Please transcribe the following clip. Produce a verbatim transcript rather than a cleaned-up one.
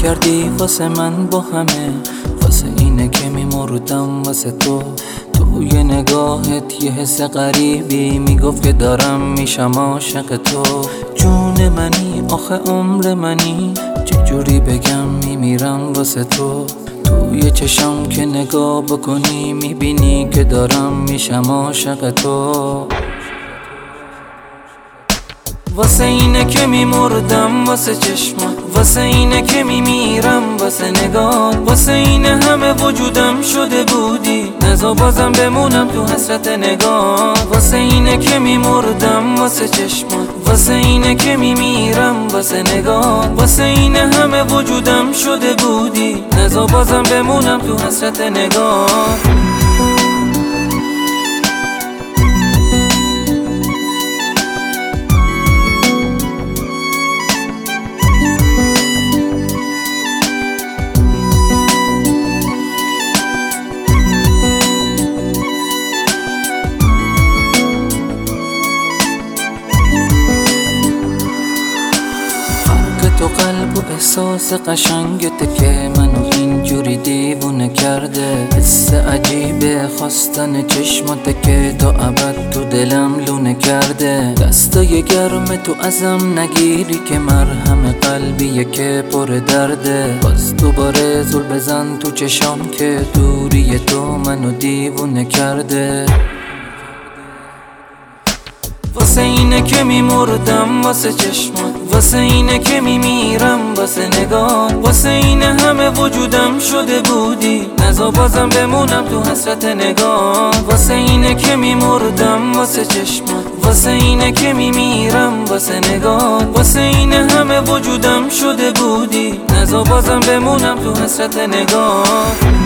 کردی واسه من با همه، واسه اینه که میمردم واسه تو. توی نگاهت یه حس غریبی میگفت که دارم میشم عاشق تو. جون منی آخه عمر منی، چجوری بگم میمیرم واسه تو. توی چشم که نگاه بکنی میبینی که دارم میشم عاشق تو. واسه اینه که میمردم واسه چشمات، واسه اینه که میمیرم واسه نگات، واسه اینه همه وجودم شده بودی، نزا بازم بمونم تو حسرت نگات. واسه اینه که میمردم واسه چشمات، واسه اینه که میمیرم واسه نگات، واسه اینه همه وجودم شده بودی، نزا بازم بمونم تو حسرت نگات. تو قلب و احساس قشنگته که منو اینجوری دیوونه کرده. حس عجیبه خواستن چشماته که تا ابد تو دلم لونه کرده. دستای گرم تو ازم نگیری که مرهم قلبیه که پر درده. باز دوباره زل بزن تو چشام که دوری تو منو دیوونه کرده. واسه اینه که میمردم واسه چشمات، واسه اینه که میمیرم واسه نگات، واسه اینه همه وجودم شده بودی، نزا بازم بمونم تو حسرت نگات. واسه اینه که میمردم واسه چشمات، واسه اینه که میمیرم واسه نگات، واسه اینه همه وجودم شده بودی، نزا بازم بمونم تو حسرت نگات.